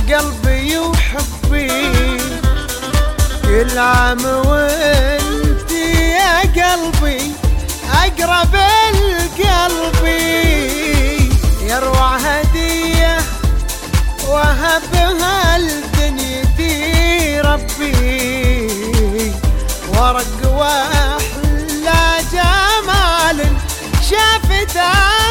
قلبي وحبي، كل عام وانت يا قلبي اقرب لقلبي، يروع هدية وهبها لدنيتي ربي، ورق واحلى جمال شافته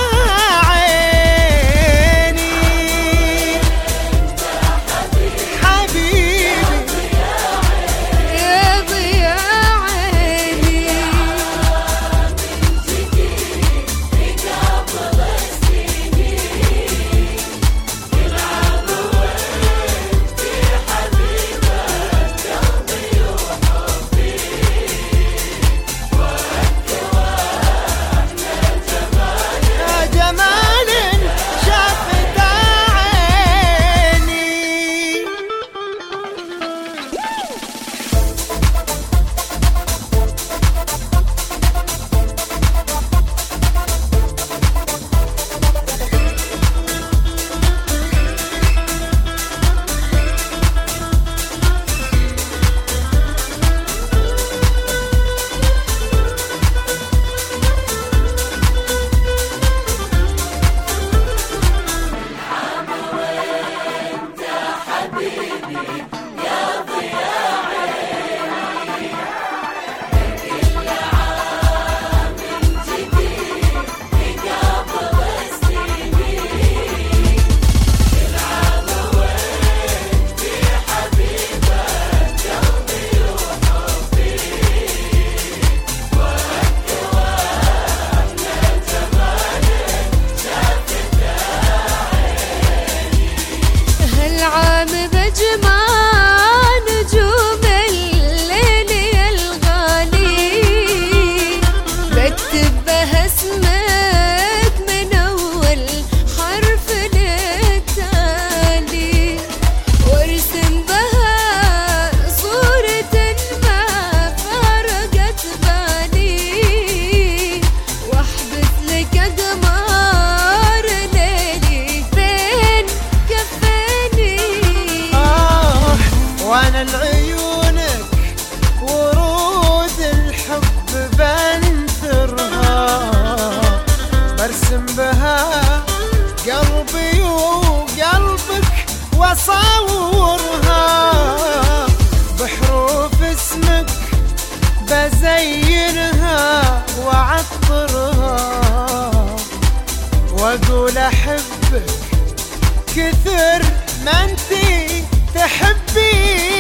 لعيونك ورود الحب بنثرها، برسم بها قلبي وقلبك واصورها، بحروف اسمك بزينها واعطرها، واقول احبك كثر ما انتي تحبيني.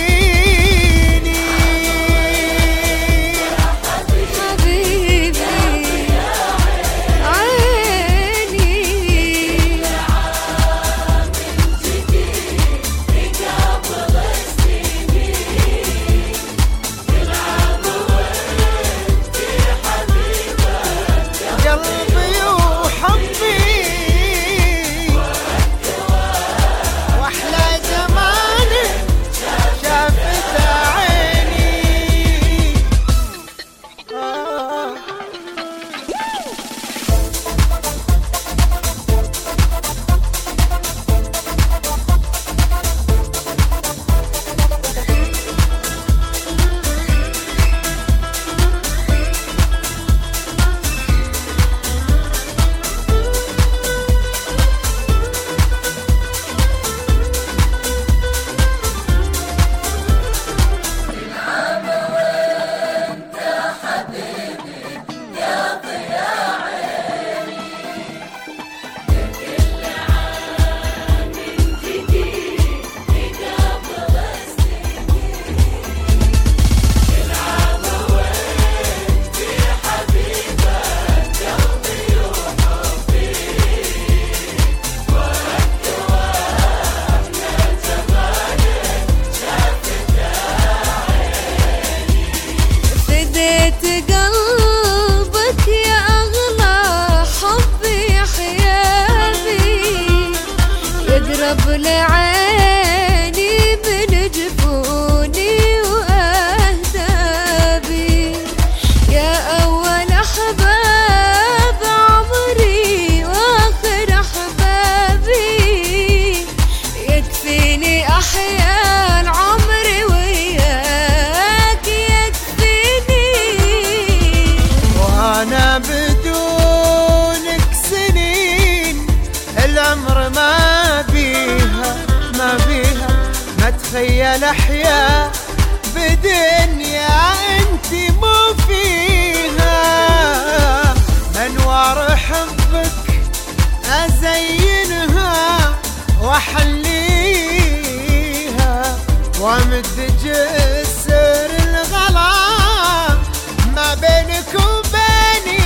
لعيني من جفوني وأهدابي، يا أول أحباب عمري وآخر أحبابي، يكفي الأحياء بدنيا انتي مو فيها. منوار حبك ازينها واحليها، وامد جسر الغلا ما بينك وبيني.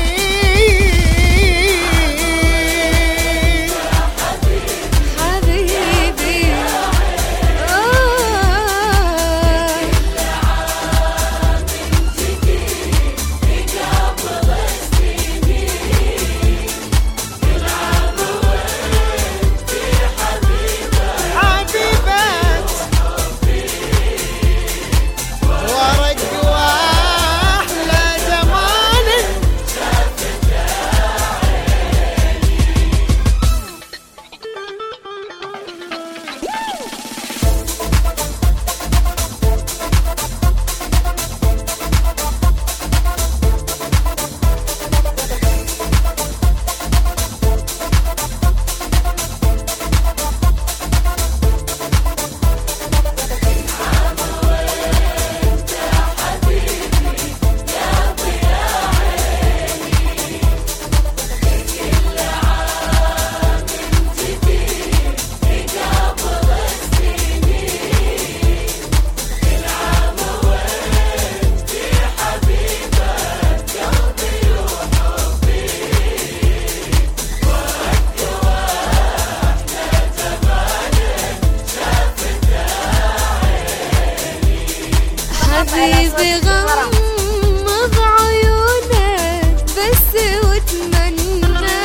حبيبي غمض عيونك بس واتمنى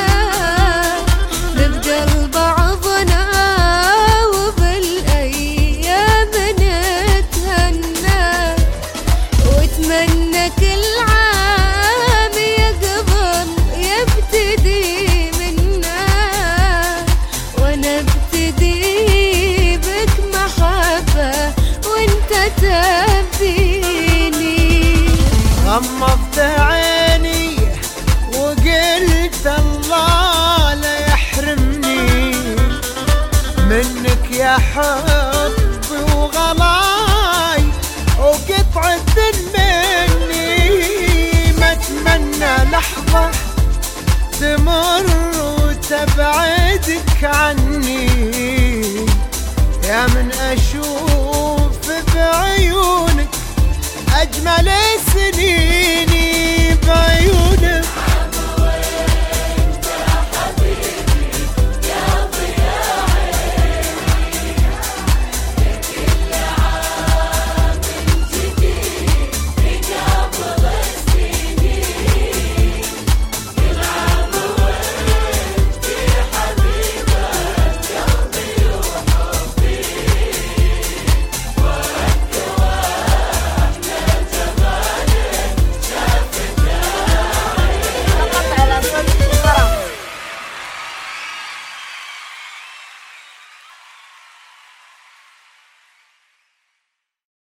نبقى لبعضنا وبالايام نتهنى، واتمنى كل عام يقبل يبتدي منا، وانا ابتدي بك محبة وانت تبيني. غمضت عيني وقلت الله لا يحرمني منك يا حبي وغلاي وقطعة مني. ما اتمنى لحظة تمر وتبعدك عني، يا من اشوف بعيونك أجمل سنين.